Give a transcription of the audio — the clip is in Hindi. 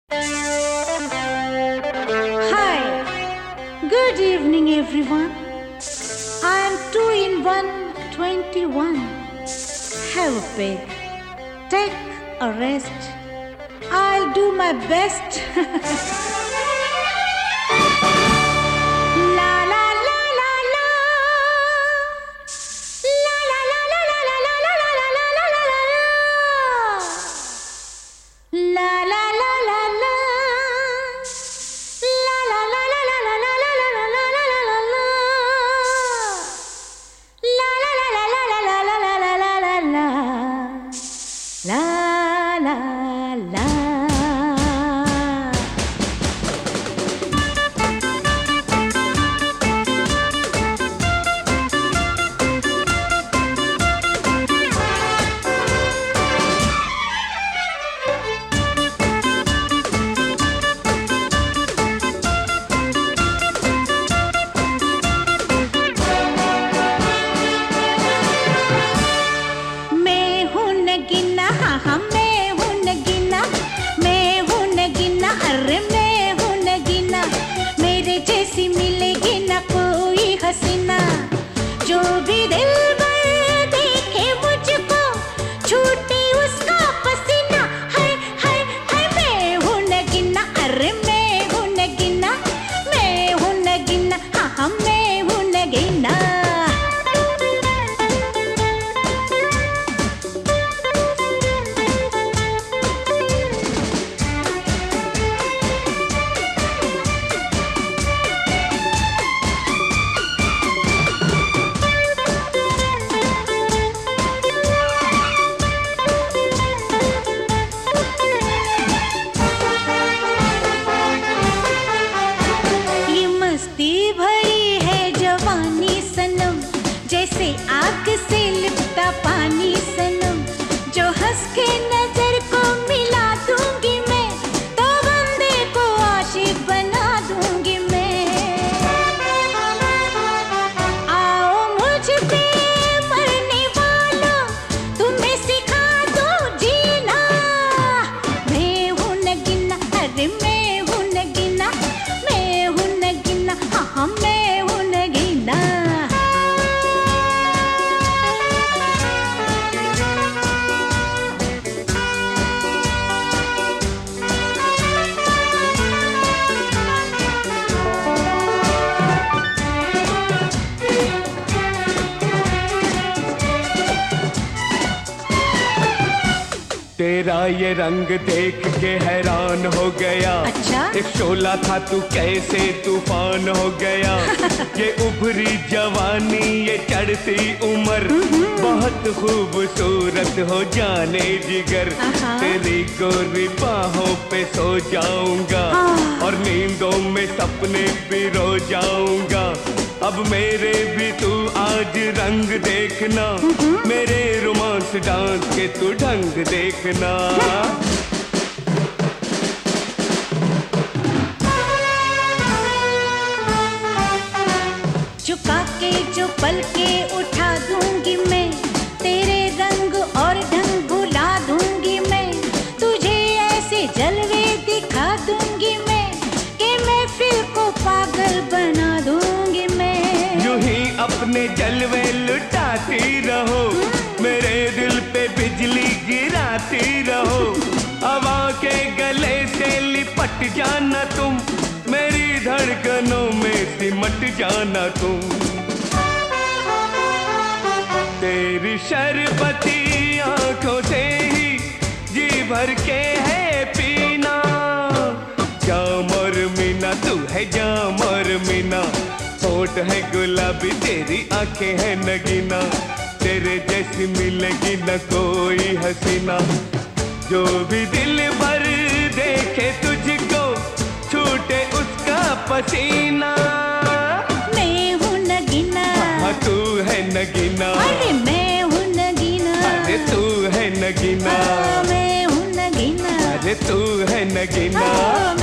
Hi, good evening everyone. I am 2-in-1 21. Have a pig. Take a rest. I'll do my best. La la la la la. La la la la la la la la la la la la la. La la la la la. La la la la la la la la la la la la la la. La la la la la la la la la la la la. La la la. हसीना जो भी दिल भर देखे मुझको छूटे उसका पसीना। हाय हाय हाय मैं हूँ नगीना, अरे मैं हूँ नगीना, मैं हूँ नगीना, हाँ हाँ मैं हूँ नगीना। भरी है जवानी सनम, जैसे आग से लिपटा पानी सनम। जो हंस के नजर को मिला दूंगी मैं, तो बंदे को आशिक बना दूंगी मैं। आओ मुझ पे मरने वालों, तुम्हें सिखा दूं जीना। मैं हूँ नगीना, अरे मैं हूँ नगीना, मैं हूँ नगीना, हाँ हाँ मैं हूँ नगीना। तेरा ये रंग देख के हैरान हो गया। अच्छा? एक शोला था तू कैसे तूफान हो गया। ये उभरी जवानी, ये चढ़ती उम्र, बहुत खूबसूरत हो जाने जिगर। तेरी गोरी बाहों पे सो जाऊंगा और नींदों में सपने पिरो जाऊंगा। अब मेरे भी तू आज रंग देखना, मेरे रोमांस डांस के तू ढंग देखना। झुका के जो पल के उठा दूंगी मैं, तेरे रंग और ढंग भुला दूंगी मैं। तुझे ऐसे जलवे दिखा दूंगी मैं, कि महफिल को पागल बना दूंगी मैं। यूं ही अपने जलवे लुटाती रहो, मेरे दिल पे बिजली गिराती रहो। हवा के गले से लिपट जाना तुम, मेरी धड़कनों में सिमट जाना तुम। तेरी शरबती आंखों से ही जी भर के है पीना। जाम और मीना तू है जाम और मीना, होठ है गुलाबी तेरी आंखें है नगीना। तेरे जैसी मिलेगी न कोई हसीना। जो भी दिल भर देखे तुझको छूटे उसका पसीना। मैं हूँ नगीना, हाँ तू है नगीना, अरे मैं हूँ नगीना, अरे तू है नगीना, मैं हूँ नगीना, अरे तू है नगीना।